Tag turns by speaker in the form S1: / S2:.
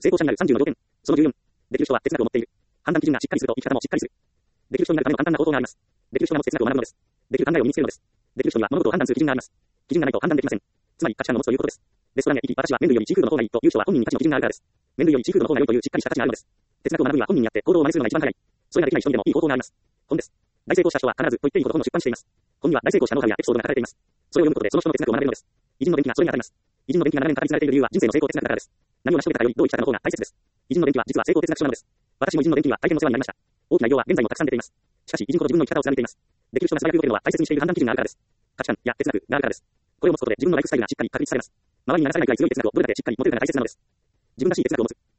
S1: 成功者になる30の条件。その14。できる人は哲学を持っている。判断基準がしっかりすると生き方もしっかりする。できる人になるための簡単な方法があります。できる人が持つ哲学を学ぶのです。できる考えを身につけるのです。できる人には物事を判断する基準があります。基準がないと判断できません。つまり価値観を持つということです。レストランへ行き、私は麺類よりシーフードの方がいいという人は本人に価値の基準があるからです。麺類よりシーフードの方が良いというしっかりした価値があるのです。哲学を学ぶには本人にあって行動を真似するのが一番早い。それができない人にでもいい方法があります。本です。大成功した人は必ずと言っていいほど本を出版しています。本には大成功者のノウハウやエピソードが書かれています。それを読むことでその人の哲学を学べるのです。偉人の伝記がそれに当たります。偉人の伝記が長年語り継がれている理由は人生の成功哲学だからです。何を成し遂げたかよりどう生きたかの方が大切です。偉人の伝記は実は成功哲学書なのです。私も偉人の伝記には大変お世話になりました。大きな医療は現在もたくさん出ています。しかし偉人ほど自分の生き方を貫いています。できる人が素早く動けるのは大切にしている判断基準があるからです。価値観や哲学があるからです。これを持つことで自分のライフスタイルがしっかり確立されます。周りに流されないくらい強い哲学をどれだけしっかり持てるかが大切なのです。自分らしい哲学を持つ。